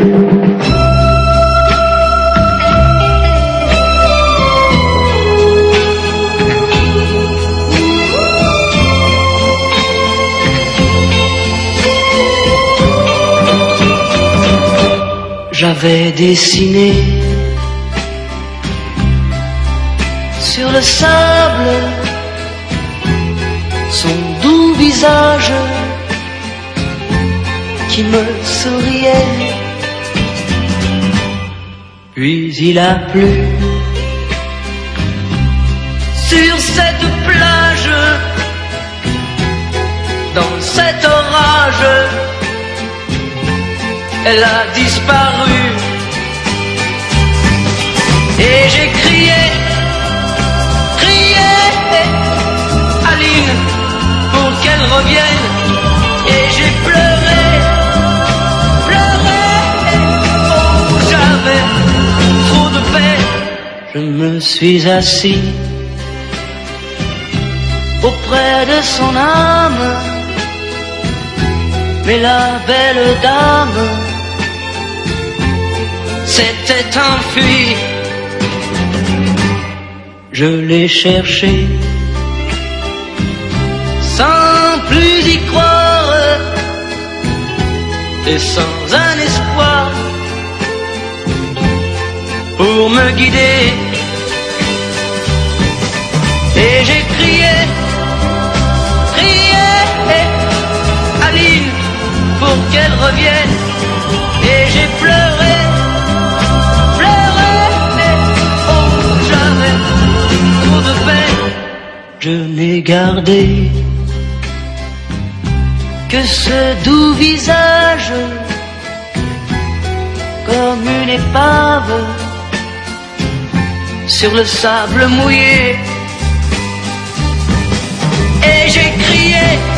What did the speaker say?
J'avais dessiné sur le sable son doux visage qui me souriait. Puis il a plu sur cette plage, dans cet orage, elle a disparu. Et j'ai crié, crié, Aline, pour qu'elle revienne. Et j'ai pleuré, pleuré, oh j'avais trop de peine. Je me suis assis auprès de son âme, mais la belle dame s'était enfuie. Je l'ai cherché sans plus y croire et sans un espoir pour me guider. Et j'ai crié, crié, Aline, pour qu'elle revienne. Et j'ai pleuré, pleuré, oh j'avais trop de peine. Je n'ai gardé que ce doux visage comme une épave sur le sable mouillé. Et j'ai crié,